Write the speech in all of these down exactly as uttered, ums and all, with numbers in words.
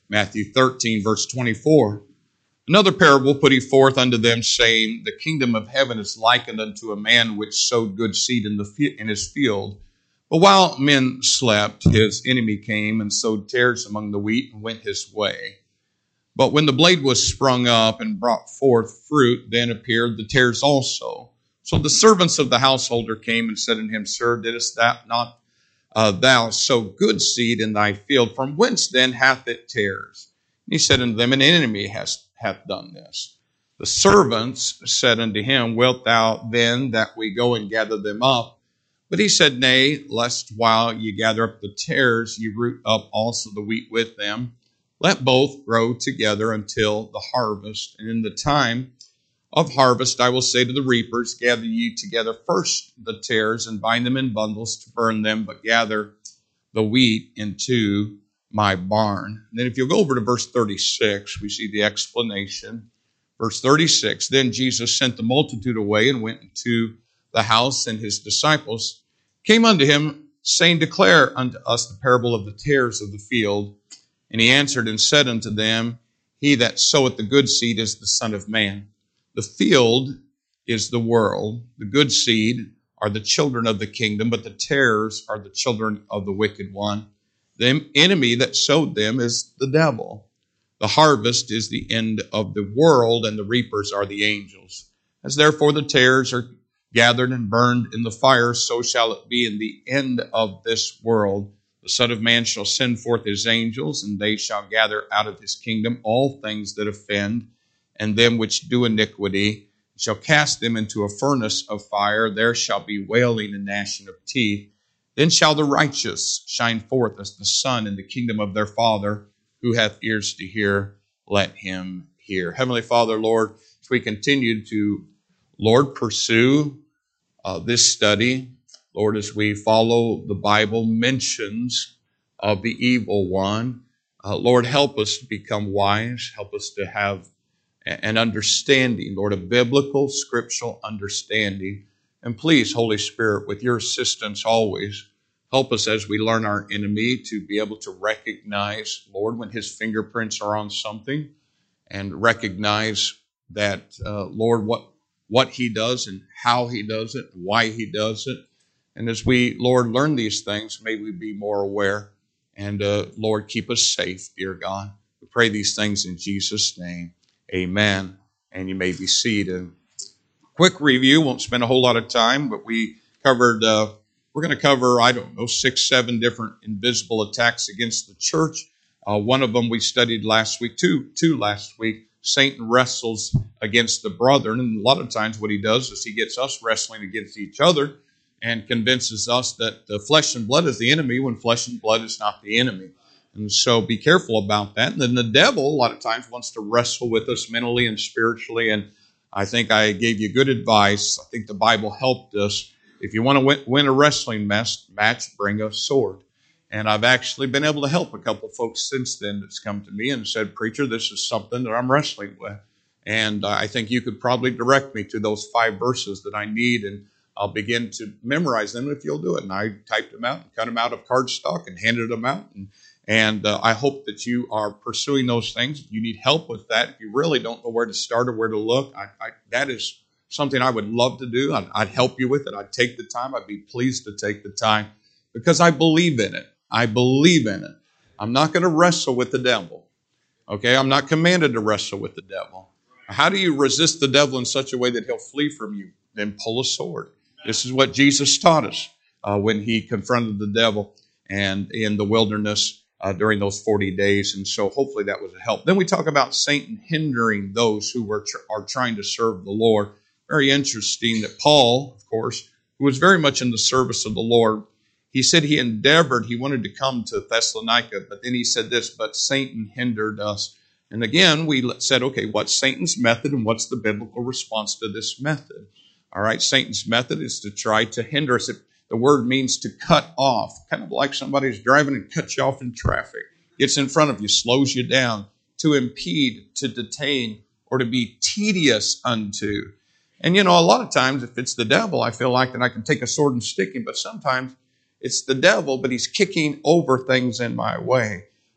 Matthew thirteen, verse twenty-four. Another parable put he forth unto them, saying, The kingdom of heaven is likened unto a man which sowed good seed in, the, in his field. But while men slept, his enemy came and sowed tares among the wheat and went his way. But when the blade was sprung up and brought forth fruit, then appeared the tares also. So the servants of the householder came and said unto him, Sir, didst thou not uh, thou sow good seed in thy field? From whence then hath it tares? And he said unto them, An enemy has, hath done this. The servants said unto him, Wilt thou then that we go and gather them up? But he said, Nay, lest while ye gather up the tares, ye root up also the wheat with them. Let both grow together until the harvest. And in the time of harvest I will say to the reapers, Gather ye together first the tares, and bind them in bundles to burn them, but gather the wheat into my barn. And then if you'll go over to verse thirty-six, we see the explanation. Verse thirty-six, Then Jesus sent the multitude away and went into the house, and his disciples came unto him, saying, Declare unto us the parable of the tares of the field. And he answered and said unto them, He that soweth the good seed is the Son of Man. The field is the world. The good seed are the children of the kingdom, but the tares are the children of the wicked one. The enemy that sowed them is the devil. The harvest is the end of the world, and the reapers are the angels. As therefore the tares are gathered and burned in the fire, so shall it be in the end of this world. The Son of Man shall send forth his angels, and they shall gather out of his kingdom all things that offend, and them which do iniquity, shall cast them into a furnace of fire. There shall be wailing and gnashing of teeth. Then shall the righteous shine forth as the sun in the kingdom of their Father. Who hath ears to hear, let him hear. Heavenly Father, Lord, as we continue to, Lord, pursue uh, this study, Lord, as we follow the Bible mentions of the evil one, uh, Lord, help us to become wise. Help us to have an understanding, Lord, a biblical, scriptural understanding. And please, Holy Spirit, with your assistance always, help us as we learn our enemy to be able to recognize, Lord, when his fingerprints are on something, and recognize that, uh, Lord, what, what he does and how he does it, why he does it. And as we, Lord, learn these things, may we be more aware. And, uh, Lord, keep us safe, dear God. We pray these things in Jesus' name. Amen. And you may be seated. Quick review, won't spend a whole lot of time, but we covered, uh, we're going to cover, I don't know, six, seven different invisible attacks against the church. Uh, one of them we studied last week, two, two last week. Satan wrestles against the brethren, and a lot of times what he does is he gets us wrestling against each other and convinces us that the flesh and blood is the enemy when flesh and blood is not the enemy. And so be careful about that. And then the devil, a lot of times, wants to wrestle with us mentally and spiritually. And I think I gave you good advice. I think the Bible helped us. If you want to win, win a wrestling match, match, bring a sword. And I've actually been able to help a couple folks since then that's come to me and said, Preacher, this is something that I'm wrestling with. And uh, I think you could probably direct me to those five verses that I need, and I'll begin to memorize them if you'll do it. And I typed them out and cut them out of cardstock and handed them out. And And uh, I hope that you are pursuing those things. If you need help with that, if you really don't know where to start or where to look, I, I, that is something I would love to do. I'd, I'd help you with it. I'd take the time. I'd be pleased to take the time because I believe in it. I believe in it. I'm not going to wrestle with the devil. Okay, I'm not commanded to wrestle with the devil. How do you resist the devil in such a way that he'll flee from you? Then pull a sword. This is what Jesus taught us uh, when he confronted the devil and in the wilderness Uh, during those forty days. And so hopefully that was a help. Then we talk about Satan hindering those who were tr- are trying to serve the Lord. Very interesting that Paul, of course, who was very much in the service of the Lord, he said he endeavored, he wanted to come to Thessalonica, but then he said this, but Satan hindered us. And again, we said, okay, what's Satan's method and what's the biblical response to this method? All right, Satan's method is to try to hinder us. It, The word means to cut off, kind of like somebody's driving and cuts you off in traffic. Gets in front of you, slows you down, to impede, to detain, or to be tedious unto. And, you know, a lot of times if it's the devil, I feel like that I can take a sword and stick him. But sometimes it's the devil, but he's kicking over things in my way.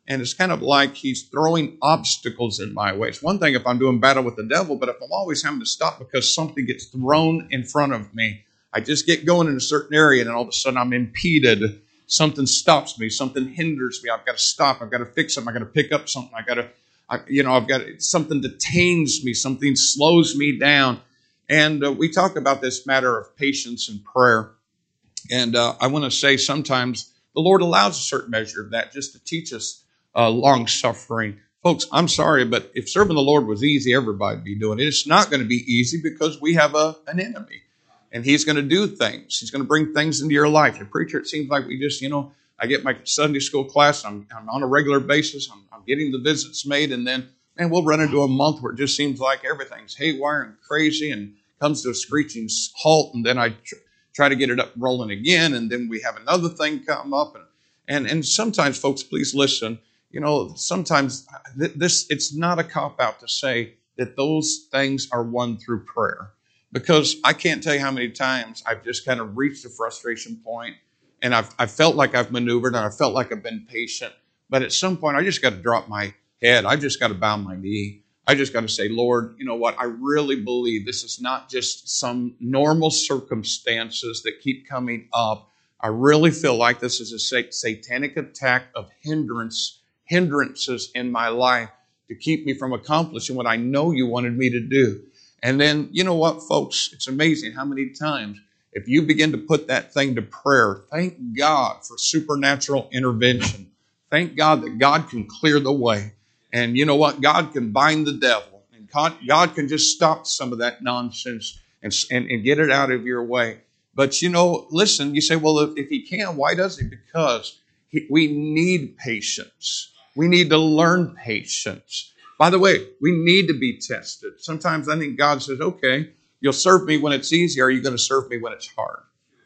And it's kind of like he's throwing obstacles in my way. It's one thing if I'm doing battle with the devil, but if I'm always having to stop because something gets thrown in front of me, I just get going in a certain area and then all of a sudden I'm impeded. Something stops me. Something hinders me. I've got to stop. I've got to fix something. I've got to pick up something. I've got to, I, you know, I've got to, something detains me. Something slows me down. And uh, we talk about this matter of patience and prayer. And uh, I want to say sometimes the Lord allows a certain measure of that just to teach us uh, long suffering. Folks, I'm sorry, but if serving the Lord was easy, everybody'd be doing it. It's not going to be easy because we have a, an enemy. And he's going to do things. He's going to bring things into your life. The preacher, it seems like we just, you know, I get my Sunday school class. I'm, I'm on a regular basis. I'm, I'm getting the visits made. And then, man, we'll run into a month where it just seems like everything's haywire and crazy and comes to a screeching halt. And then I tr- try to get it up rolling again. And then we have another thing come up. And, and, and sometimes, folks, please listen. You know, sometimes th- this it's not a cop-out to say that those things are won through prayer. Because I can't tell you how many times I've just kind of reached a frustration point and I've I felt like I've maneuvered and I felt like I've been patient. But at some point, I just got to drop my head. I just got to bow my knee. I just got to say, Lord, you know what? I really believe this is not just some normal circumstances that keep coming up. I really feel like this is a satanic attack of hindrance, hindrances in my life to keep me from accomplishing what I know you wanted me to do. And then, you know what, folks? It's amazing how many times, if you begin to put that thing to prayer, thank God for supernatural intervention. Thank God that God can clear the way. And you know what? God can bind the devil. And God, God can just stop some of that nonsense and, and, and get it out of your way. But, you know, listen, you say, well, if, if he can, why does he? Because he, we need patience. We need to learn patience. By the way, we need to be tested. Sometimes I think God says, okay, you'll serve me when it's easy, or are you going to serve me when it's hard?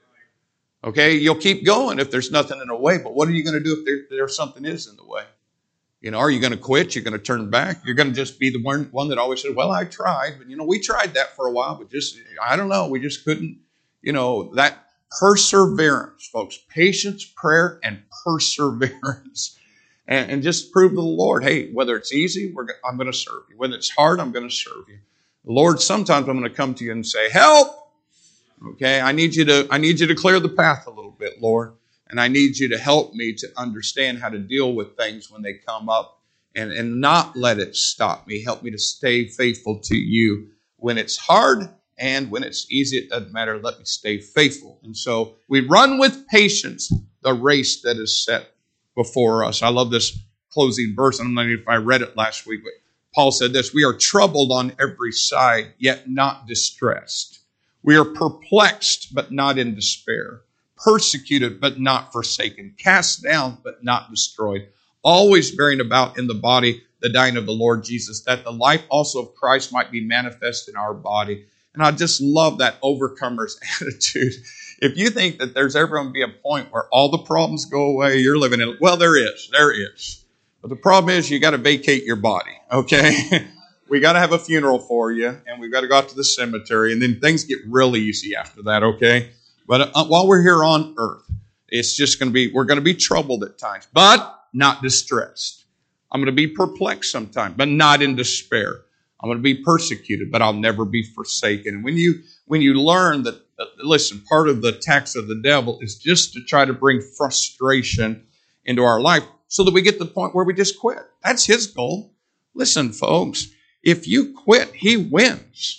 Okay, you'll keep going if there's nothing in the way, but what are you going to do if there, there's something is in the way? You know, are you going to quit? You're going to turn back? You're going to just be the one, one that always says, well, I tried. But, you know, we tried that for a while, but just, I don't know, we just couldn't, you know, that perseverance, folks, patience, prayer, and perseverance. And, and just prove to the Lord, hey, whether it's easy, we're, I'm going to serve you. Whether it's hard, I'm going to serve you. Lord, sometimes I'm going to come to you and say, help. Okay, I need you to I need you to clear the path a little bit, Lord. And I need you to help me to understand how to deal with things when they come up and, and not let it stop me. Help me to stay faithful to you when it's hard and when it's easy. It doesn't matter. Let me stay faithful. And so we run with patience the race that is set before us. I love this closing verse. I don't know if I read it last week, but Paul said this: we are troubled on every side, yet not distressed. We are perplexed, but not in despair. Persecuted, but not forsaken. Cast down, but not destroyed. Always bearing about in the body the dying of the Lord Jesus, that the life also of Christ might be manifest in our body. And I just love that overcomer's attitude. If you think that there's ever going to be a point where all the problems go away, you're living in, well, there is, there is. But the problem is you got to vacate your body, okay? We got to have a funeral for you, and we've got to go out to the cemetery, and then things get real easy after that, okay? But uh, while we're here on earth, it's just going to be, we're going to be troubled at times, but not distressed. I'm going to be perplexed sometimes, but not in despair. I'm going to be persecuted, but I'll never be forsaken. And when you when you learn that, uh, listen, part of the attacks of the devil is just to try to bring frustration into our life so that we get to the point where we just quit. That's his goal. Listen, folks, if you quit, he wins.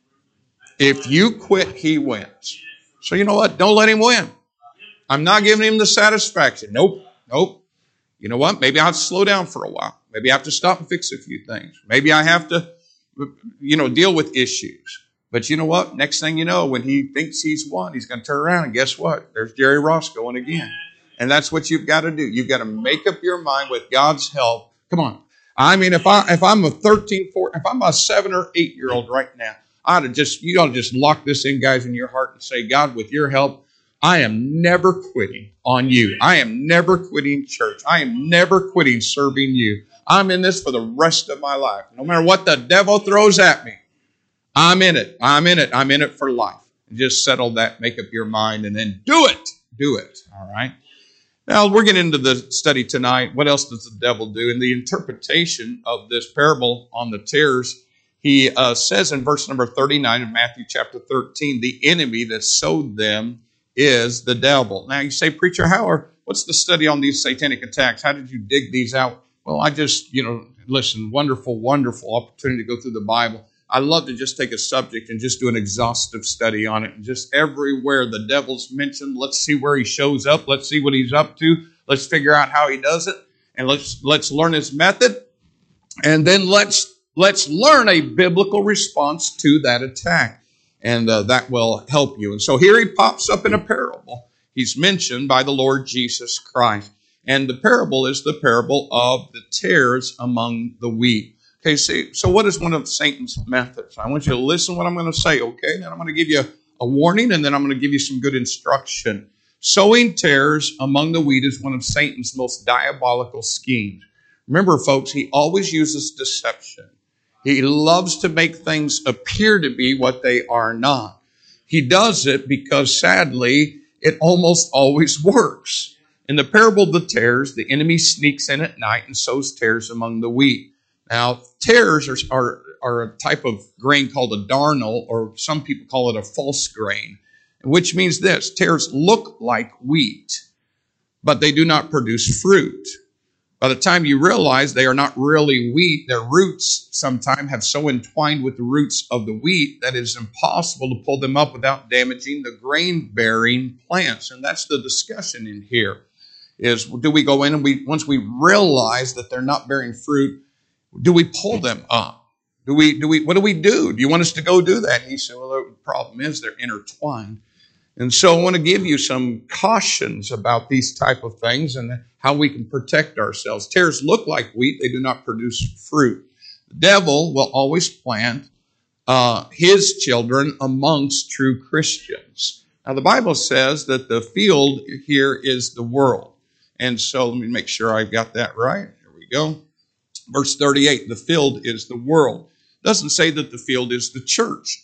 If you quit, he wins. So you know what? Don't let him win. I'm not giving him the satisfaction. Nope, nope. You know what? Maybe I'll slow down for a while. Maybe I have to stop and fix a few things. Maybe I have to, you know, deal with issues. But you know what? Next thing you know, when he thinks he's won, he's going to turn around and guess what? There's Jerry Ross going again. And that's what you've got to do. You've got to make up your mind with God's help. Come on. I mean, if I if I'm a thirteen, fourteen, if I'm a seven or eight year old right now, I ought to just you ought to just lock this in, guys, in your heart and say, God, with your help, I am never quitting on you. I am never quitting church. I am never quitting serving you. I'm in this for the rest of my life. No matter what the devil throws at me, I'm in it. I'm in it. I'm in it for life. And just settle that, make up your mind, and then do it. Do it. All right. Now, we're getting into the study tonight. What else does the devil do? In the interpretation of this parable on the tares, he uh, says in verse number thirty-nine of Matthew chapter thirteen, the enemy that sowed them is the devil. Now, you say, preacher, how are, what's the study on these satanic attacks? How did you dig these out? Well, I just, you know, listen, wonderful, wonderful opportunity to go through the Bible. I love to just take a subject and just do an exhaustive study on it. And just everywhere the devil's mentioned, let's see where he shows up. Let's see what he's up to. Let's figure out how he does it. And let's let's learn his method. And then let's let's learn a biblical response to that attack. And uh, that will help you. And so here he pops up in a parable. He's mentioned by the Lord Jesus Christ. And the parable is the parable of the tares among the wheat. Okay, see, so what is one of Satan's methods? I want you to listen to what I'm going to say, okay? Then I'm going to give you a, a warning, and then I'm going to give you some good instruction. Sowing tares among the wheat is one of Satan's most diabolical schemes. Remember, folks, he always uses deception. He loves to make things appear to be what they are not. He does it because, sadly, it almost always works. In the parable of the tares, the enemy sneaks in at night and sows tares among the wheat. Now, tares are, are, are a type of grain called a darnel, or some people call it a false grain, which means this: tares look like wheat, but they do not produce fruit. By the time you realize they are not really wheat, their roots sometimes have so entwined with the roots of the wheat that it is impossible to pull them up without damaging the grain-bearing plants. And that's the discussion in here, is do we go in and we once we realize that they're not bearing fruit, do we pull them up? Do we, do we, what do we do? Do you want us to go do that? And he said, well, the problem is they're intertwined. And so I want to give you some cautions about these type of things and how we can protect ourselves. Tares look like wheat. They do not produce fruit. The devil will always plant uh, his children amongst true Christians. Now, the Bible says that the field here is the world. And so let me make sure I've got that right. Here we go. Verse thirty-eight, the field is the world. It doesn't say that the field is the church.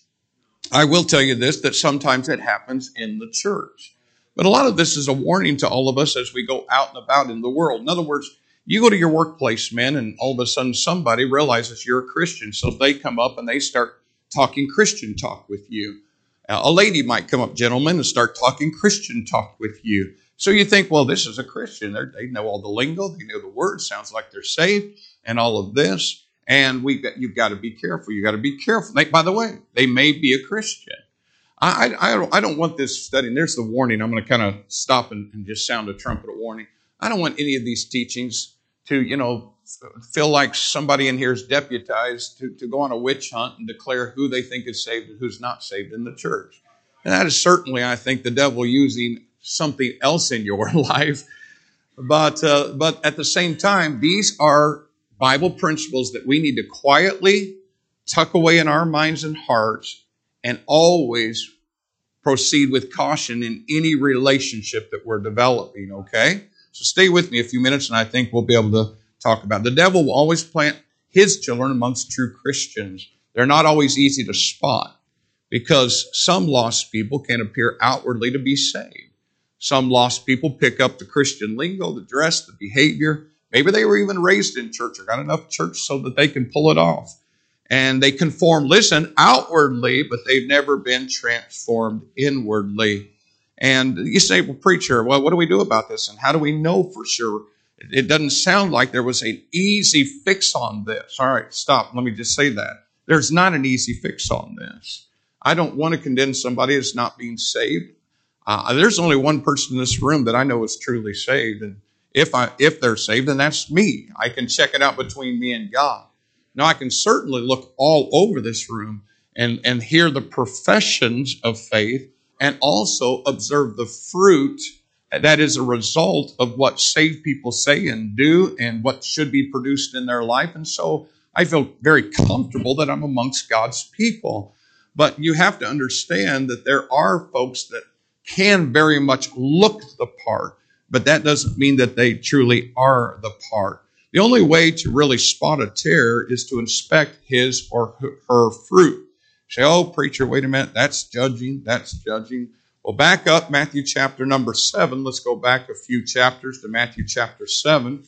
I will tell you this, that sometimes it happens in the church. But a lot of this is a warning to all of us as we go out and about in the world. In other words, you go to your workplace, men, and all of a sudden somebody realizes you're a Christian. So they come up and they start talking Christian talk with you. Uh, a lady might come up, gentlemen, and start talking Christian talk with you. So you think, well, this is a Christian. They're, they know all the lingo. They know the words. Sounds like they're saved and all of this. And we've got, you've got to be careful. You've got to be careful. They, by the way, they may be a Christian. I, I, I, don't, I don't want this study. And there's the warning. I'm going to kind of stop and, and just sound a trumpet of warning. I don't want any of these teachings to, you know, feel like somebody in here is deputized to, to go on a witch hunt and declare who they think is saved and who's not saved in the church. And that is certainly, I think, the devil using something else in your life. But uh, but at the same time, these are Bible principles that we need to quietly tuck away in our minds and hearts and always proceed with caution in any relationship that we're developing, okay? So stay with me a few minutes and I think we'll be able to talk about it. The devil will always plant his children amongst true Christians. They're not always easy to spot because some lost people can appear outwardly to be saved. Some lost people pick up the Christian lingo, the dress, the behavior. Maybe they were even raised in church or got enough church so that they can pull it off. And they conform, listen, outwardly, but they've never been transformed inwardly. And you say, well, preacher, well, what do we do about this? And how do we know for sure? It doesn't sound like there was an easy fix on this. All right, stop. Let me just say that. There's not an easy fix on this. I don't want to condemn somebody that's not being saved. Uh, there's only one person in this room that I know is truly saved. And if I if they're saved, then that's me. I can check it out between me and God. Now, I can certainly look all over this room and, and hear the professions of faith and also observe the fruit that is a result of what saved people say and do and what should be produced in their life. And so I feel very comfortable that I'm amongst God's people. But you have to understand that there are folks that can very much look the part, but that doesn't mean that they truly are the part. The only way to really spot a tare is to inspect his or her fruit. Say, oh, preacher, wait a minute, that's judging, that's judging. Well, back up, Matthew chapter number seven. Let's go back a few chapters to Matthew chapter seven.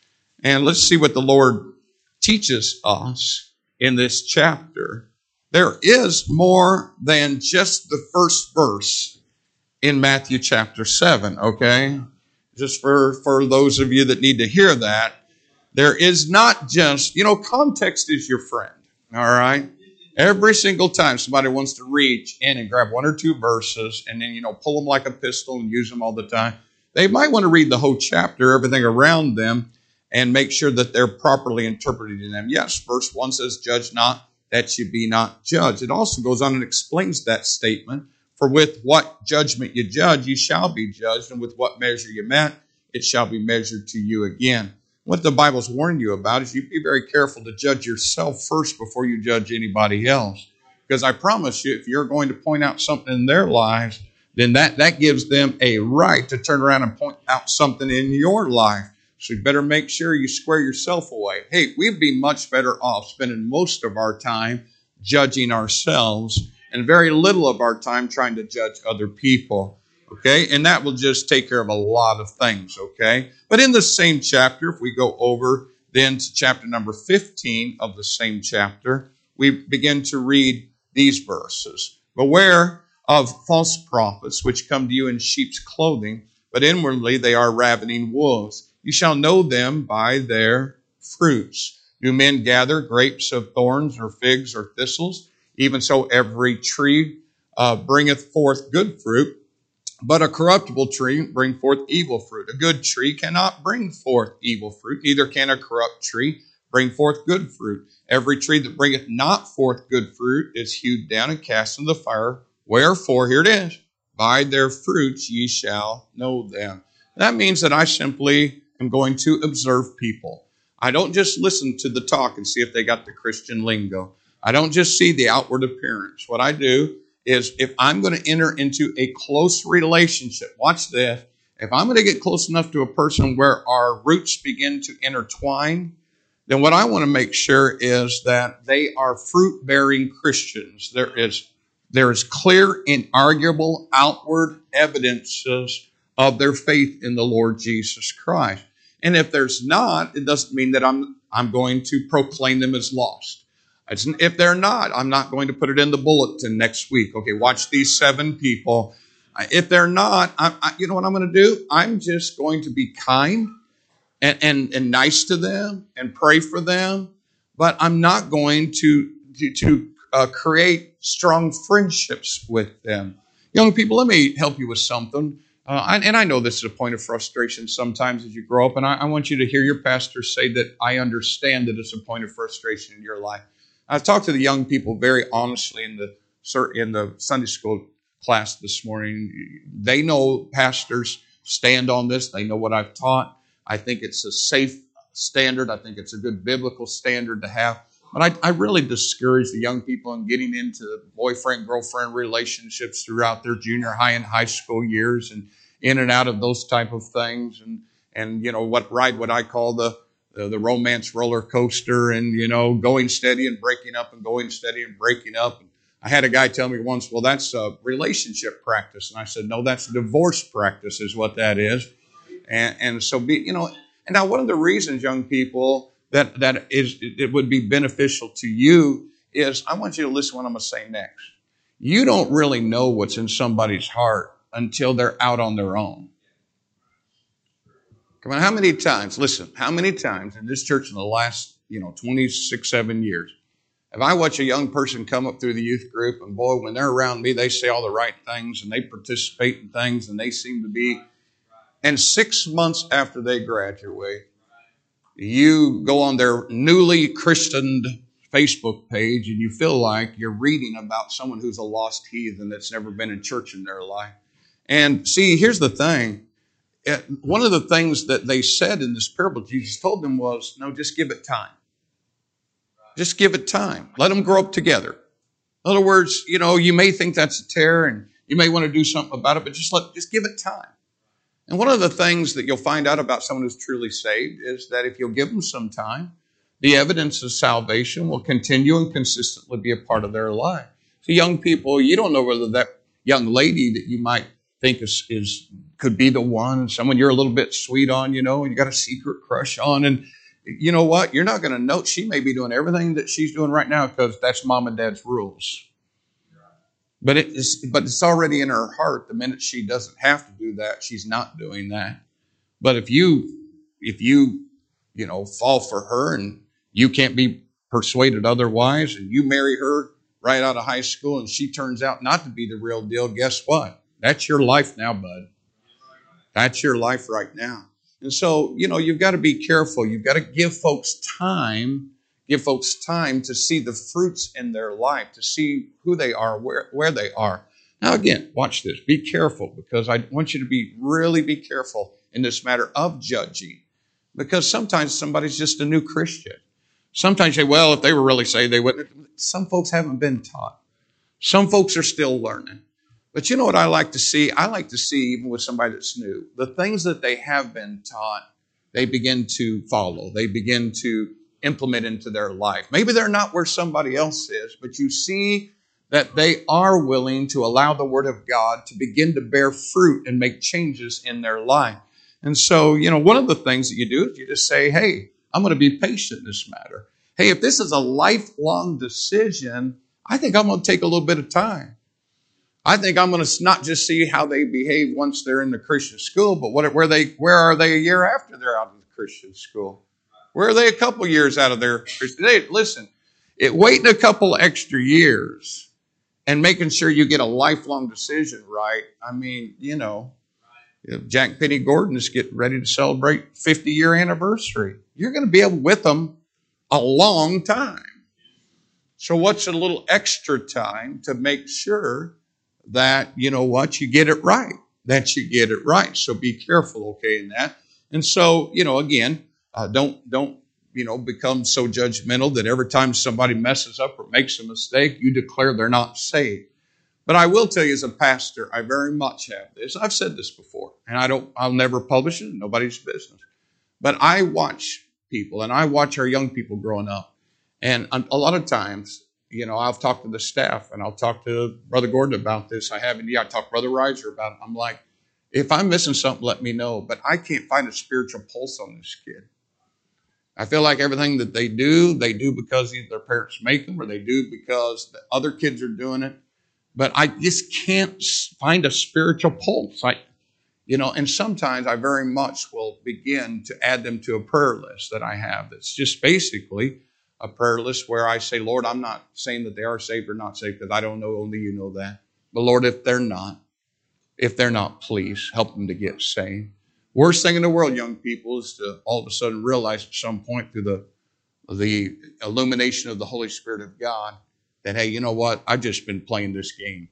And let's see what the Lord teaches us in this chapter. There is more than just the first verse in Matthew chapter seven, okay? Just for, for those of you that need to hear that, there is not just, you know, context is your friend, all right? Every single time somebody wants to reach in and grab one or two verses and then, you know, pull them like a pistol and use them all the time, they might want to read the whole chapter, everything around them, and make sure that they're properly interpreting them. Yes, verse one says, judge not, that you be not judged. It also goes on and explains that statement. For with what judgment you judge, you shall be judged, and with what measure you met, it shall be measured to you again. What the Bible's warned you about is you be very careful to judge yourself first before you judge anybody else. Because I promise you, if you're going to point out something in their lives, then that, that gives them a right to turn around and point out something in your life. So you better make sure you square yourself away. Hey, we'd be much better off spending most of our time judging ourselves and very little of our time trying to judge other people. Okay? And that will just take care of a lot of things. Okay? But in the same chapter, if we go over then to chapter number fifteen of the same chapter, we begin to read these verses. Beware of false prophets, which come to you in sheep's clothing, but inwardly they are ravening wolves. You shall know them by their fruits. Do men gather grapes of thorns or figs or thistles? Even so every tree uh, bringeth forth good fruit, but a corruptible tree bring forth evil fruit. A good tree cannot bring forth evil fruit, neither can a corrupt tree bring forth good fruit. Every tree that bringeth not forth good fruit is hewed down and cast into the fire. Wherefore, here it is, by their fruits ye shall know them. That means that I simply am going to observe people. I don't just listen to the talk and see if they got the Christian lingo. I don't just see the outward appearance. What I do is if I'm going to enter into a close relationship, watch this, if I'm going to get close enough to a person where our roots begin to intertwine, then what I want to make sure is that they are fruit-bearing Christians. There is, there is clear, inarguable, outward evidences of their faith in the Lord Jesus Christ. And if there's not, it doesn't mean that I'm, I'm going to proclaim them as lost. It's, if they're not, I'm not going to put it in the bulletin next week. Okay, watch these seven people. If they're not, I, I, you know what I'm going to do? I'm just going to be kind and, and, and nice to them and pray for them. But I'm not going to, to, to uh, create strong friendships with them. Young people, let me help you with something. Uh, and I know this is a point of frustration sometimes as you grow up, and I, I want you to hear your pastor say that I understand that it's a point of frustration in your life. I've talked to the young people very honestly in the in the Sunday school class this morning. They know pastors stand on this. They know what I've taught. I think it's a safe standard. I think it's a good biblical standard to have. But I, I really discourage the young people in getting into boyfriend-girlfriend relationships throughout their junior high and high school years and in and out of those type of things. And, and you know, what ride what I call the, the, the romance roller coaster and, you know, going steady and breaking up and going steady and breaking up. And I had a guy tell me once, well, that's a relationship practice. And I said, no, that's divorce practice is what that is. And, and so, be, you know, and now one of the reasons, young people, that that is it would be beneficial to you is I want you to listen to what I'm going to say next. You don't really know what's in somebody's heart until they're out on their own. Come on, how many times, listen, how many times in this church in the last, you know, twenty-six, seven years, have I watched a young person come up through the youth group and boy, when they're around me, they say all the right things and they participate in things and they seem to be, and six months after they graduate, you go on their newly christened Facebook page and you feel like you're reading about someone who's a lost heathen that's never been in church in their life. And see, here's the thing. One of the things that they said in this parable Jesus told them was, no, just give it time. Just give it time. Let them grow up together. In other words, you know, you may think that's a tear and you may want to do something about it, but just let, just give it time. And one of the things that you'll find out about someone who's truly saved is that if you'll give them some time, the evidence of salvation will continue and consistently be a part of their life. So young people, you don't know whether that young lady that you might think is, is could be the one, someone you're a little bit sweet on, you know, and you got a secret crush on. And you know what? You're not going to know. She may be doing everything that she's doing right now because that's mom and dad's rules. But it is, but it's already in her heart. The minute she doesn't have to do that, she's not doing that. But if you, if you, you know, fall for her and you can't be persuaded otherwise, and you marry her right out of high school and she turns out not to be the real deal, guess what? That's your life now, bud. That's your life right now. And so, you know, you've got to be careful. You've got to give folks time, give folks time to see the fruits in their life, to see who they are, where, where they are. Now, again, watch this. Be careful, because I want you to be really be careful in this matter of judging, because sometimes somebody's just a new Christian. Sometimes you say, well, if they were really saved, they wouldn't. Some folks haven't been taught. Some folks are still learning. But you know what I like to see? I like to see, even with somebody that's new, the things that they have been taught, they begin to follow. They begin to implement into their life. Maybe they're not where somebody else is, but you see that they are willing to allow the Word of God to begin to bear fruit and make changes in their life. And so, you know, one of the things that you do is you just say, hey, I'm going to be patient in this matter. Hey, if this is a lifelong decision, I think I'm going to take a little bit of time. I think I'm going to not just see how they behave once they're in the Christian school, but what, where they, where are they a year after they're out of the Christian school? Where are they a couple years out of their Christian? They, listen, it waiting a couple extra years and making sure you get a lifelong decision right. I mean, you know, if Jack Penny Gordon is getting ready to celebrate fifty-year anniversary, you're going to be able with them a long time. So what's a little extra time to make sure that, you know what, you get it right, that you get it right. So be careful, okay, in that. And so, you know, again, uh, don't, don't, you know, become so judgmental that every time somebody messes up or makes a mistake, you declare they're not saved. But I will tell you, as a pastor, I very much have this. I've said this before, and I don't, I'll never publish it, nobody's business. But I watch people, and I watch our young people growing up. And a lot of times, you know, I've talked to the staff, and I'll talk to Brother Gordon about this. I haven't yet. I talked to Brother Reiser about it. I'm like, if I'm missing something, let me know. But I can't find a spiritual pulse on this kid. I feel like everything that they do, they do because either their parents make them, or they do because the other kids are doing it. But I just can't find a spiritual pulse. I, you know, and sometimes I very much will begin to add them to a prayer list that I have. That's just basically a prayer list where I say, Lord, I'm not saying that they are saved or not saved, because I don't know, only you know that. But Lord, if they're not, if they're not, please help them to get saved. Worst thing in the world, young people, is to all of a sudden realize at some point through the, the illumination of the Holy Spirit of God that, hey, you know what? I've just been playing this game.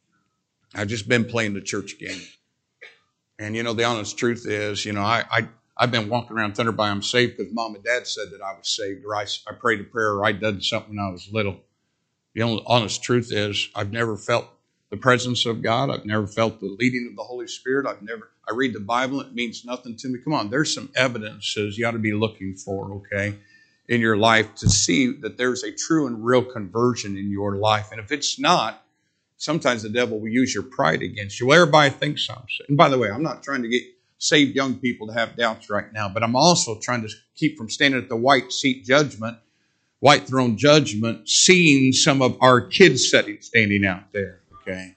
I've just been playing the church game. And, you know, the honest truth is, you know, I, I, I've been walking around Thunder by I'm saved because Mom and Dad said that I was saved, or I, I prayed a prayer, or I did something when I was little. The only honest truth is I've never felt the presence of God. I've never felt the leading of the Holy Spirit. I've never, I read the Bible. It means nothing to me. Come on, there's some evidences you ought to be looking for, okay, in your life to see that there's a true and real conversion in your life. And if it's not, sometimes the devil will use your pride against you. Well, everybody thinks I'm saved. And by the way, I'm not trying to get saved young people to have doubts right now, but I'm also trying to keep from standing at the white seat judgment, white throne judgment, seeing some of our kids sitting, standing out there, okay?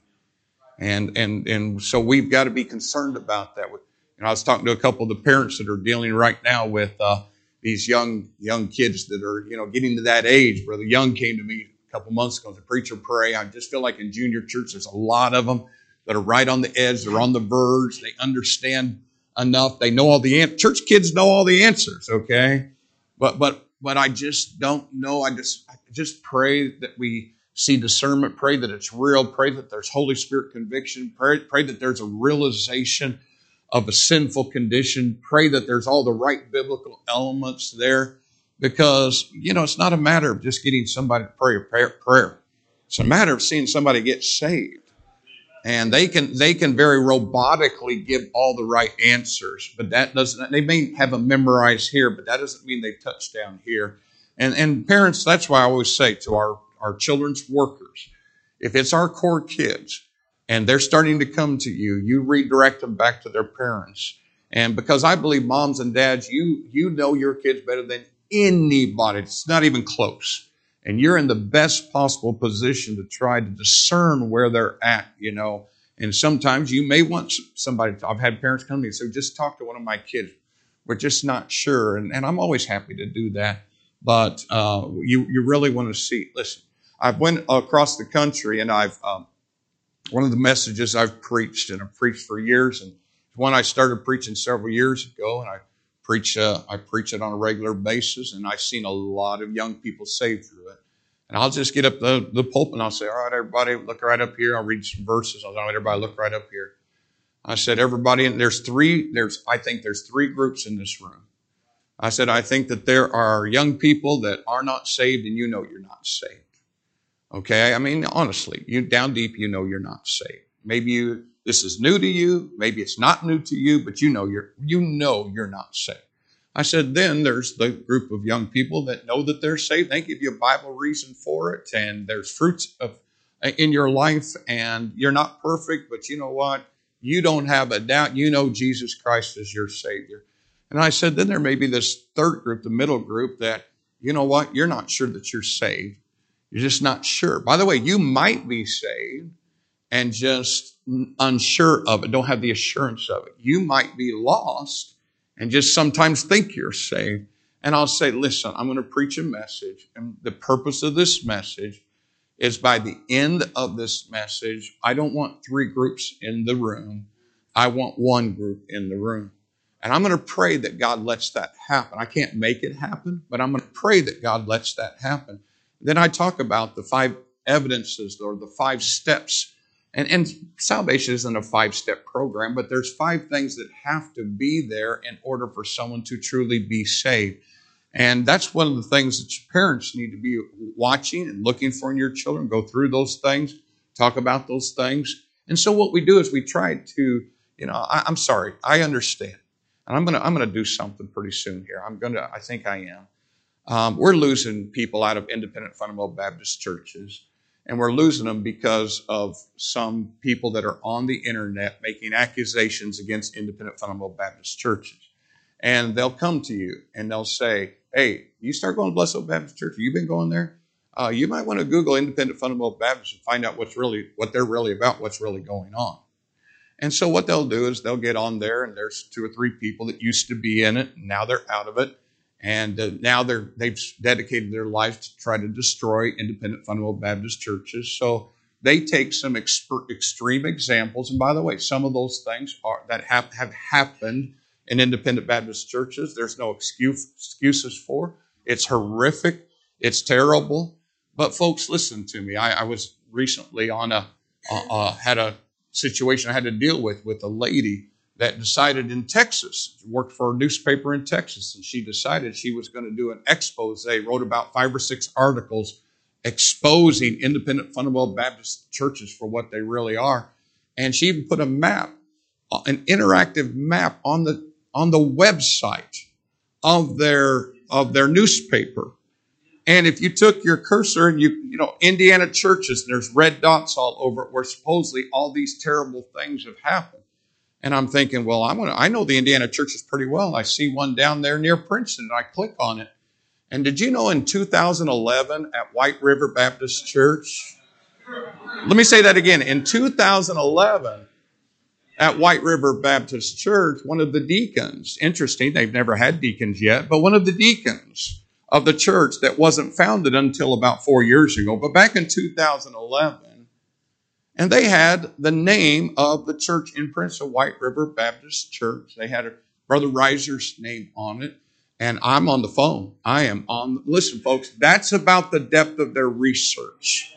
And and and so we've got to be concerned about that. You know, I was talking to a couple of the parents that are dealing right now with uh, these young young kids that are, you know, getting to that age. Brother Young came to me a couple months ago as a preacher pray. I just feel like in junior church, there's a lot of them that are right on the edge. They're on the verge. They understand enough. They know all the answers. Church kids know all the answers, okay? But but but I just don't know. I just I just pray that we see discernment. Pray that it's real. Pray that there's Holy Spirit conviction. Pray, pray that there's a realization of a sinful condition. Pray that there's all the right biblical elements there. Because, you know, it's not a matter of just getting somebody to pray a prayer. prayer. It's a matter of seeing somebody get saved. And they can they can very robotically give all the right answers, but that doesn't, they may have them memorized here, but that doesn't mean they've touched down here. And and parents, that's why I always say to our, our children's workers, if it's our core kids, and they're starting to come to you, you redirect them back to their parents. And because I believe moms and dads, you you know your kids better than anybody. It's not even close. And you're in the best possible position to try to discern where they're at, you know. And sometimes you may want somebody. I've had parents come to me and say, just talk to one of my kids. We're just not sure. And, and I'm always happy to do that. But uh, you, you really want to see. Listen, I've went across the country, and I've um, one of the messages I've preached, and I've preached for years, and one I started preaching several years ago, and I preach uh, I preach it on a regular basis, and I've seen a lot of young people saved through it. And I'll just get up the, the pulpit and I'll say, all right, everybody, look right up here. I'll read some verses. I'll tell everybody, look right up here. I said, everybody, and there's three, there's I think there's three groups in this room. I said, I think that there are young people that are not saved, and you know you're not saved. Okay? I mean, honestly, you down deep, you know you're not saved. Maybe you this is new to you, maybe it's not new to you, but you know you're you know you're not saved. I said, then there's the group of young people that know that they're saved. They give you a Bible reason for it, and there's fruits of in your life, and you're not perfect, but you know what? You don't have a doubt. You know Jesus Christ is your Savior. And I said, then there may be this third group, the middle group, that, you know what? You're not sure that you're saved. You're just not sure. By the way, you might be saved and just unsure of it, don't have the assurance of it. You might be lost and just sometimes think you're saved. And I'll say, listen, I'm going to preach a message, and the purpose of this message is by the end of this message, I don't want three groups in the room. I want one group in the room. And I'm going to pray that God lets that happen. I can't make it happen, but I'm going to pray that God lets that happen. Then I talk about the five evidences or the five steps. And, and salvation isn't a five-step program, but there's five things that have to be there in order for someone to truly be saved. And that's one of the things that your parents need to be watching and looking for in your children. Go through those things, talk about those things. And so what we do is we try to, you know, I, I'm sorry, I understand. And I'm gonna I'm gonna do something pretty soon here. I'm gonna, I think I am. Um, we're losing people out of independent fundamental Baptist churches. And we're losing them because of some people that are on the internet making accusations against independent fundamental Baptist churches. And they'll come to you and they'll say, hey, you start going to Blessed Hope Baptist Church. You've been going there? Uh, you might want to Google independent fundamental Baptist and find out what's really, what they're really about, what's really going on. And so what they'll do is they'll get on there, and there's two or three people that used to be in it, and now they're out of it. And uh, now they're, they've dedicated their life to try to destroy independent fundamental Baptist churches. So they take some exp- extreme examples. And by the way, some of those things are that have, have happened in independent Baptist churches. There's no excuse, excuses for. It's horrific. It's terrible. But folks, listen to me. I, I was recently on a uh, uh, had a situation I had to deal with with a lady that decided in Texas, worked for a newspaper in Texas, and she decided she was going to do an expose, wrote about five or six articles exposing independent fundamental Baptist churches for what they really are. And she even put a map, an interactive map on the on the website of their of their newspaper. And if you took your cursor and you, you know, Indiana churches, and there's red dots all over it where supposedly all these terrible things have happened. And I'm thinking, well, I'm gonna, I know the Indiana churches pretty well. I see one down there near Princeton, and I click on it. And did you know in two thousand eleven at White River Baptist Church, let me say that again, in two thousand eleven at White River Baptist Church, one of the deacons, interesting, they've never had deacons yet, but one of the deacons of the church that wasn't founded until about four years ago, but back in two thousand eleven, and they had the name of the church in Princeton, White River Baptist Church. They had a Brother Reiser's name on it. And I'm on the phone. I am on. Listen, folks, that's about the depth of their research.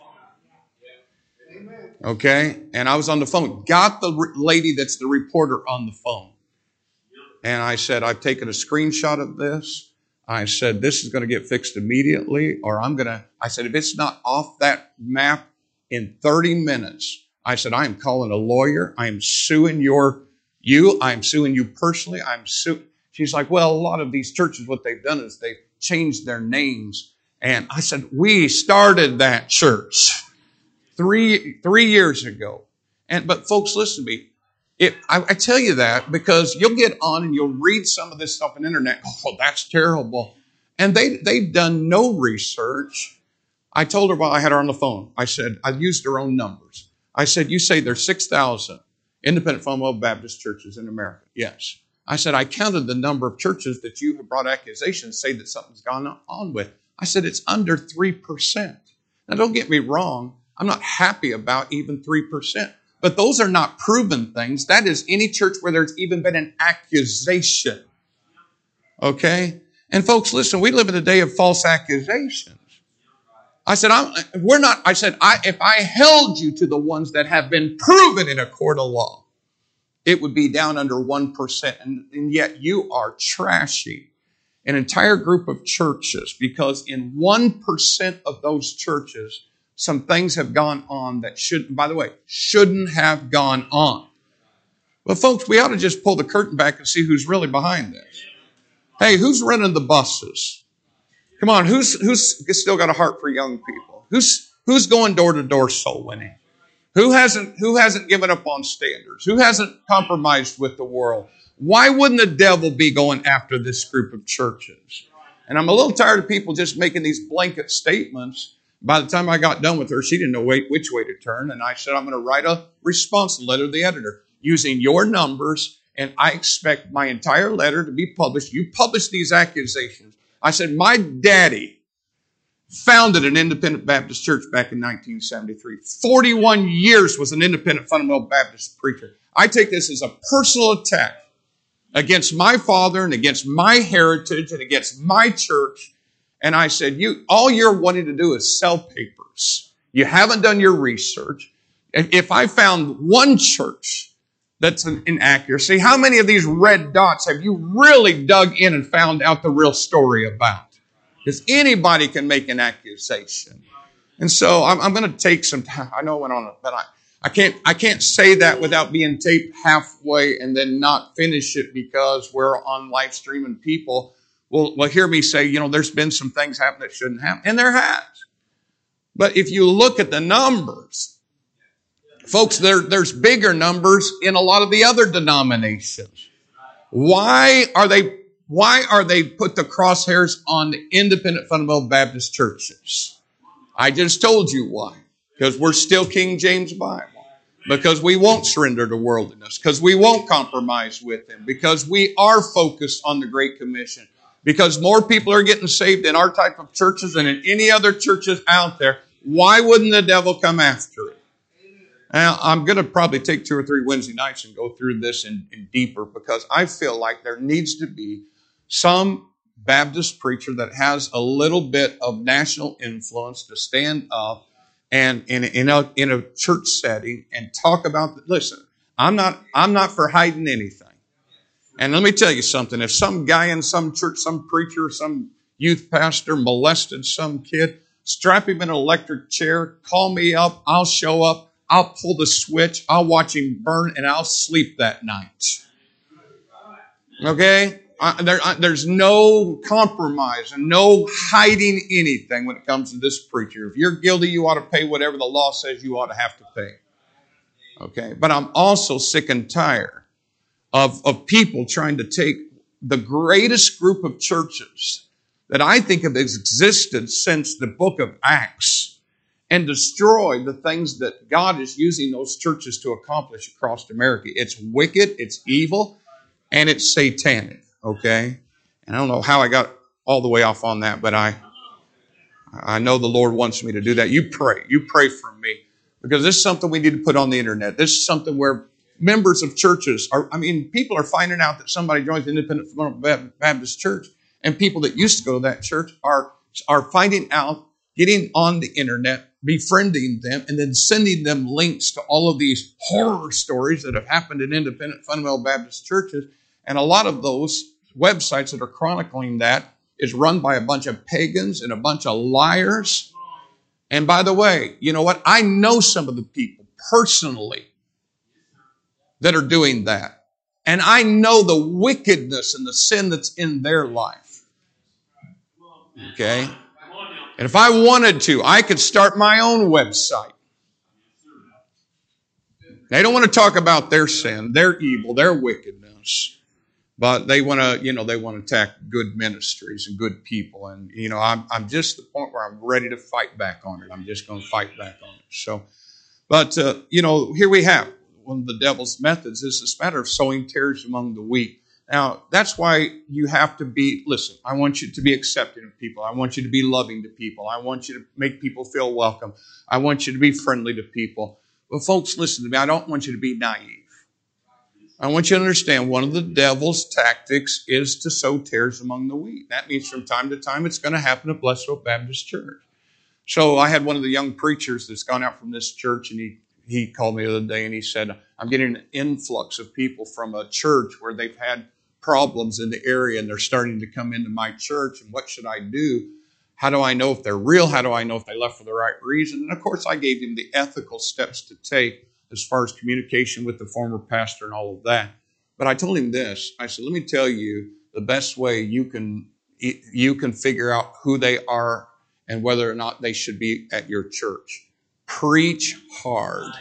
Okay? And I was on the phone. Got the re- lady that's the reporter on the phone. And I said, I've taken a screenshot of this. I said, this is going to get fixed immediately. Or I'm going to, I said, if it's not off that map in thirty minutes, I said, I am calling a lawyer. I am suing your, you. I am suing you personally. I'm suing. She's like, well, a lot of these churches, what they've done is they've changed their names. And I said, we started that church three, three years ago. And but folks, listen to me. It, I, I tell you that because you'll get on and you'll read some of this stuff on the internet. Oh, that's terrible. And they, they've done no research. I told her while I had her on the phone, I said, I used her own numbers. I said, you say there's six thousand independent fundamental Baptist churches in America. Yes. I said, I counted the number of churches that you have brought accusations, say that something's gone on with. I said, it's under three percent. Now, don't get me wrong. I'm not happy about even three percent. But those are not proven things. That is any church where there's even been an accusation. Okay? And folks, listen, we live in a day of false accusations. I said, I'm, we're not, I said, I, if I held you to the ones that have been proven in a court of law, it would be down under one percent. And, and yet you are trashing an entire group of churches because in one percent of those churches, some things have gone on that should, by the way, shouldn't have gone on. But folks, we ought to just pull the curtain back and see who's really behind this. Hey, who's running the buses? Come on, who's who's still got a heart for young people? Who's who's going door to door soul winning? Who hasn't who hasn't given up on standards? Who hasn't compromised with the world? Why wouldn't the devil be going after this group of churches? And I'm a little tired of people just making these blanket statements. By the time I got done with her, she didn't know which way to turn. And I said, I'm going to write a response letter to the editor using your numbers. And I expect my entire letter to be published. You publish these accusations. I said, my daddy founded an independent Baptist church back in nineteen seventy-three. forty-one years was an independent fundamental Baptist preacher. I take this as a personal attack against my father and against my heritage and against my church. And I said, "You, all you're wanting to do is sell papers. You haven't done your research. If I found one church that's an inaccuracy, how many of these red dots have you really dug in and found out the real story about? Because anybody can make an accusation." And so I'm, I'm going to take some time. I know I went on, but I, I can't I can't say that without being taped halfway and then not finish it because we're on live stream and people will, will hear me say, you know, there's been some things happen that shouldn't happen. And there has. But if you look at the numbers, folks, there, there's bigger numbers in a lot of the other denominations. Why are they why are they put the crosshairs on the independent fundamental Baptist churches? I just told you why. Because we're still King James Bible. Because we won't surrender to worldliness. Because we won't compromise with them. Because we are focused on the Great Commission. Because more people are getting saved in our type of churches than in any other churches out there. Why wouldn't the devil come after it? Now, I'm going to probably take two or three Wednesday nights and go through this in, in deeper because I feel like there needs to be some Baptist preacher that has a little bit of national influence to stand up and in, in, a, in a church setting and talk about, listen, I'm not, I'm not for hiding anything. And let me tell you something. If some guy in some church, some preacher, some youth pastor molested some kid, strap him in an electric chair, call me up, I'll show up, I'll pull the switch, I'll watch him burn, and I'll sleep that night. Okay? I, there, I, there's no compromise and no hiding anything when it comes to this preacher. If you're guilty, you ought to pay whatever the law says you ought to have to pay. Okay? But I'm also sick and tired of, of people trying to take the greatest group of churches that I think have existed since the book of Acts and destroy the things that God is using those churches to accomplish across America. It's wicked, it's evil, and it's satanic, okay? And I don't know how I got all the way off on that, but I I know the Lord wants me to do that. You pray. You pray for me. Because this is something we need to put on the internet. This is something where members of churches are, I mean, people are finding out that somebody joins the Independent Baptist Church, and people that used to go to that church are, are finding out, getting on the internet, befriending them, and then sending them links to all of these horror stories that have happened in independent fundamental Baptist churches. And a lot of those websites that are chronicling that is run by a bunch of pagans and a bunch of liars. And by the way, you know what? I know some of the people personally that are doing that. And I know the wickedness and the sin that's in their life. Okay? And if I wanted to, I could start my own website. They don't want to talk about their sin, their evil, their wickedness. But they want to, you know, they want to attack good ministries and good people. And, you know, I'm, I'm just at the point where I'm ready to fight back on it. I'm just going to fight back on it. So, but, uh, you know, here we have one of the devil's methods is this matter of sowing tares among the wheat. Now, that's why you have to be, listen, I want you to be accepting of people. I want you to be loving to people. I want you to make people feel welcome. I want you to be friendly to people. But folks, listen to me. I don't want you to be naive. I want you to understand one of the devil's tactics is to sow tares among the wheat. That means from time to time it's going to happen at Blessed Hope Baptist Church. So I had one of the young preachers that's gone out from this church, and he, he called me the other day and he said, I'm getting an influx of people from a church where they've had problems in the area and they're starting to come into my church, and what should I do? How do I know if they're real? How do I know if they left for the right reason? And of course I gave him the ethical steps to take as far as communication with the former pastor and all of that. But I told him this. I said, let me tell you the best way you can you can figure out who they are and whether or not they should be at your church. Preach hard.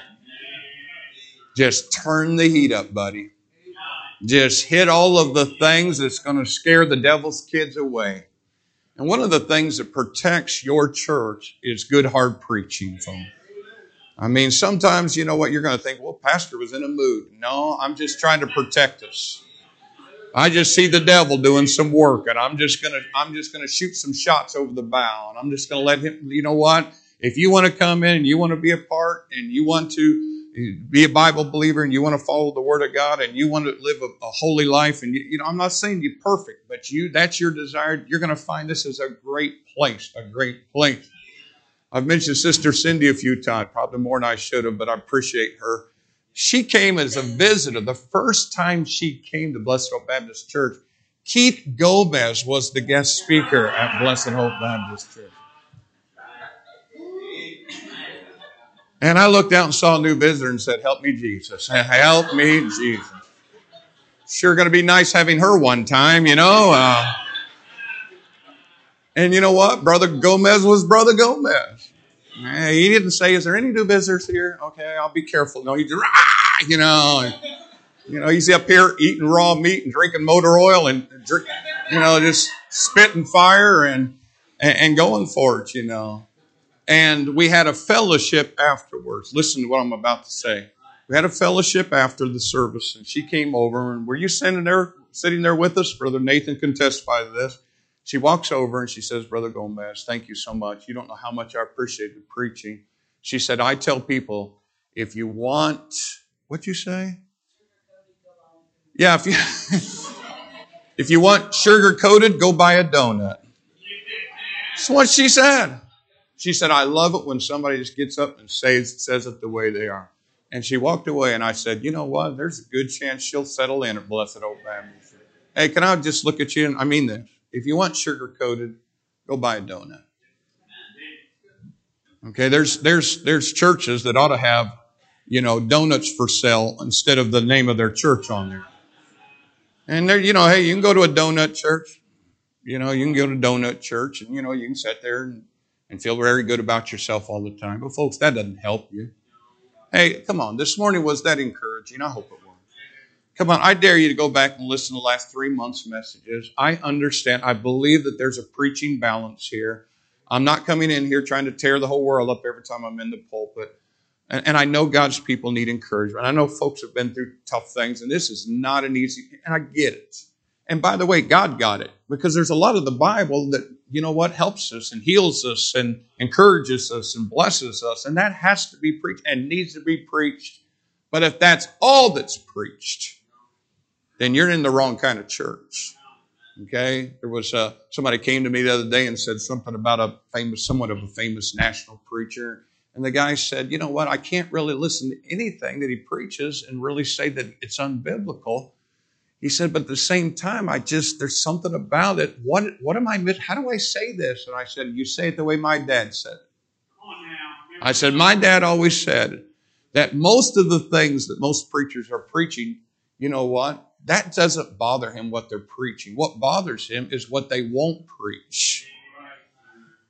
Just turn the heat up, buddy. Just hit all of the things that's going to scare the devil's kids away. And one of the things that protects your church is good, hard preaching, folks. I mean, sometimes, you know what, you're going to think, well, pastor was in a mood. No, I'm just trying to protect us. I just see the devil doing some work, and I'm just going to I'm just going to shoot some shots over the bow, and I'm just going to let him, you know what, if you want to come in and you want to be a part and you want to be a Bible believer and you want to follow the Word of God and you want to live a, a holy life, and you, you know, I'm not saying you're perfect, but you that's your desire, you're going to find this as a great place, a great place. I've mentioned Sister Cindy a few times, probably more than I should have, but I appreciate her. She came as a visitor. The first time she came to Blessed Hope Baptist Church, Keith Gomez was the guest speaker at Blessed Hope Baptist Church. And I looked out and saw a new visitor and said, help me, Jesus. Help me, Jesus. Sure going to be nice having her one time, you know. Uh, And you know what? Brother Gomez was Brother Gomez. He didn't say, is there any new visitors here? Okay, I'll be careful. No, he just, ah, you know, you know, he's up here eating raw meat and drinking motor oil and, you know, just spitting fire and, and going for it, you know. And we had a fellowship afterwards. Listen to what I'm about to say. We had a fellowship after the service, and she came over, and were you sitting there, sitting there with us? Brother Nathan can testify to this. She walks over and she says, Brother Gomez, thank you so much. You don't know how much I appreciate the preaching. She said, I tell people, if you want, what'd you say? Yeah, if you if you want sugar coated, go buy a donut. That's what she said. She said, I love it when somebody just gets up and says, says it the way they are. And she walked away, and I said, you know what? There's a good chance she'll settle in at Blessed Hope Baptist. Hey, can I just look at you? And I mean this. If you want sugar-coated, go buy a donut. Okay, there's there's there's churches that ought to have, you know, donuts for sale instead of the name of their church on there. And there, you know, hey, you can go to a donut church. You know, you can go to donut church, and you know, you can sit there and, and feel very good about yourself all the time. But folks, that doesn't help you. Hey, come on, this morning was that encouraging? I hope it was. Come on, I dare you to go back and listen to the last three months' messages. I understand. I believe that there's a preaching balance here. I'm not coming in here trying to tear the whole world up every time I'm in the pulpit. And, and I know God's people need encouragement. I know folks have been through tough things, and this is not an easy, and I get it. And by the way, God got it, because there's a lot of the Bible that, you know what, helps us and heals us and encourages us and blesses us. And that has to be preached and needs to be preached. But if that's all that's preached, then you're in the wrong kind of church. Okay? There was uh, somebody came to me the other day and said something about a famous, somewhat of a famous national preacher. And the guy said, you know what, I can't really listen to anything that he preaches and really say that it's unbiblical. He said, but at the same time, I just, there's something about it. What, what am I missing? How do I say this? And I said, you say it the way my dad said it. I said, my dad always said that most of the things that most preachers are preaching, you know what? That doesn't bother him what they're preaching. What bothers him is what they won't preach.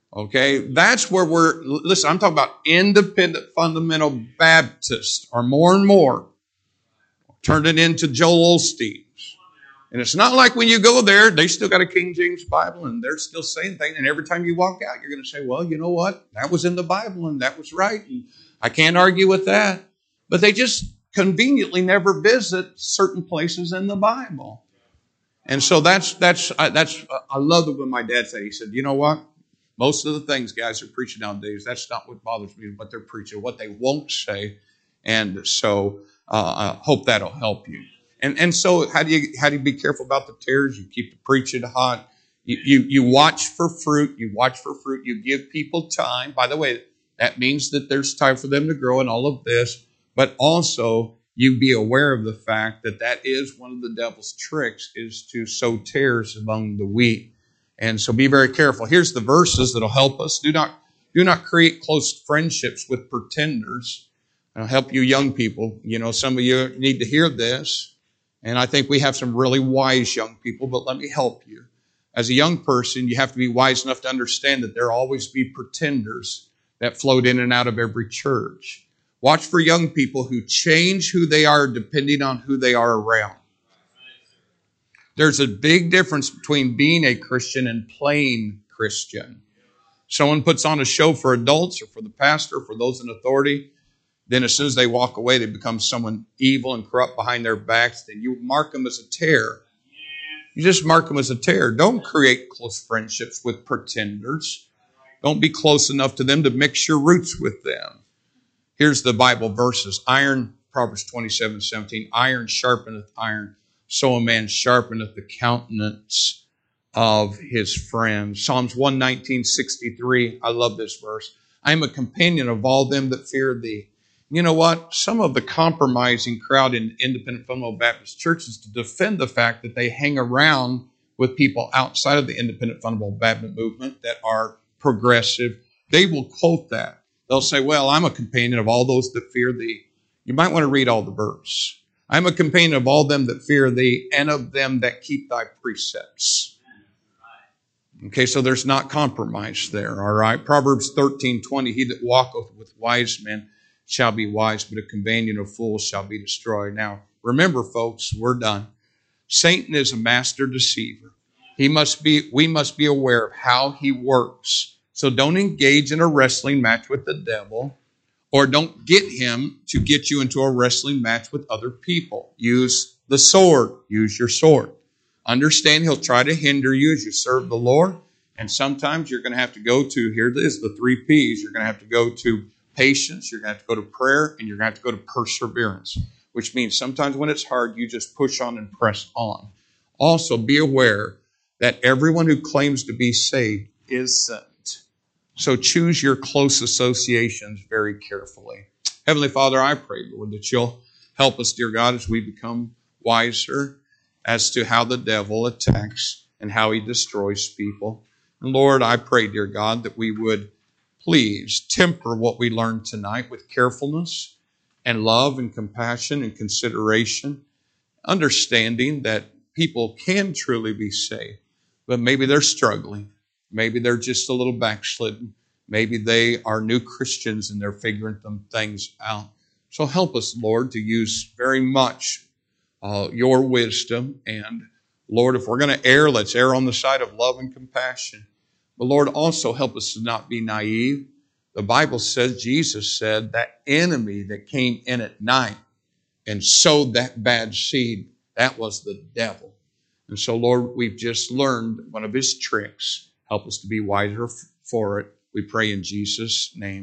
Okay, that's where we're, listen, I'm talking about independent fundamental Baptists are more and more turned it into Joel Osteen's. And it's not like when you go there, they still got a King James Bible and they're still saying things. And every time you walk out, you're going to say, well, you know what? That was in the Bible and that was right. And I can't argue with that. But they just conveniently never visit certain places in the Bible. And so that's, that's, that's, I love it when my dad said, he said, you know what? Most of the things guys are preaching nowadays, that's not what bothers me, but they're preaching what they won't say. And so uh, I hope that'll help you. And and so how do you how do you be careful about the tares? You keep the preaching hot. You, you you watch for fruit. You watch for fruit. You give people time. By the way, that means that there's time for them to grow and all of this. But also you be aware of the fact that that is one of the devil's tricks, is to sow tares among the wheat. And so be very careful. Here's the verses that'll help us. Do not do not create close friendships with pretenders. It'll help you young people. You know, some of you need to hear this. And I think we have some really wise young people, but let me help you. As a young person, you have to be wise enough to understand that there will always be pretenders that float in and out of every church. Watch for young people who change who they are depending on who they are around. There's a big difference between being a Christian and playing Christian. Someone puts on a show for adults or for the pastor, or for those in authority. Then as soon as they walk away, they become someone evil and corrupt behind their backs. Then you mark them as a tare. You just mark them as a tare. Don't create close friendships with pretenders. Don't be close enough to them to mix your roots with them. Here's the Bible verses. Iron, Proverbs twenty-seven seventeen. Iron sharpeneth iron, so a man sharpeneth the countenance of his friends. Psalms one nineteen sixty-three. I love this verse. I am a companion of all them that fear thee. You know what? Some of the compromising crowd in independent fundamental Baptist churches to defend the fact that they hang around with people outside of the independent fundamental Baptist movement that are progressive, they will quote that. They'll say, well, I'm a companion of all those that fear thee. You might want to read all the verse. I'm a companion of all them that fear thee and of them that keep thy precepts. Okay, so there's not compromise there, all right? Proverbs thirteen twenty, he that walketh with wise men shall be wise, but a companion of fools shall be destroyed. Now, remember, folks, we're done. Satan is a master deceiver. He must be, we must be aware of how he works. So don't engage in a wrestling match with the devil, or don't get him to get you into a wrestling match with other people. Use the sword. Use your sword. Understand he'll try to hinder you as you serve the Lord. And sometimes you're going to have to go to, here it is, the three P's. You're going to have to go to patience, you're going to have to go to prayer, and you're going to have to go to perseverance, which means sometimes when it's hard, you just push on and press on. Also, be aware that everyone who claims to be saved isn't. So choose your close associations very carefully. Heavenly Father, I pray, Lord, that you'll help us, dear God, as we become wiser as to how the devil attacks and how he destroys people. And Lord, I pray, dear God, that we would please temper what we learned tonight with carefulness and love and compassion and consideration, understanding that people can truly be saved, but maybe they're struggling. Maybe they're just a little backslidden. Maybe they are new Christians and they're figuring some things out. So help us, Lord, to use very much uh, your wisdom. And Lord, if we're going to err, let's err on the side of love and compassion. But Lord, also help us to not be naive. The Bible says, Jesus said, that enemy that came in at night and sowed that bad seed, that was the devil. And so, Lord, we've just learned one of his tricks. Help us to be wiser for it. We pray in Jesus' name.